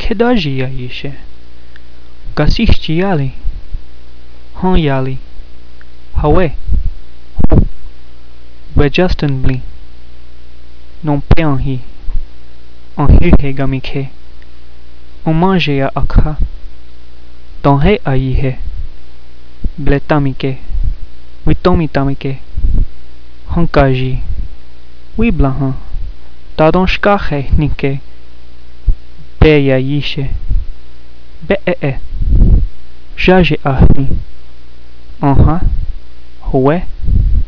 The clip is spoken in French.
Kedaji Aisha. Gasisti Ali. Han Yali. Hawe. Ho. Wejustin Bli. Non peanhi. En hihe gamike. On mange a akha. Dans he aihe. Bletamike. Witomitamike. Hankaji. Wiblahan. Tadon shkache nike. Beya yishe. Be. Jaje ahni. Aha. Hoe.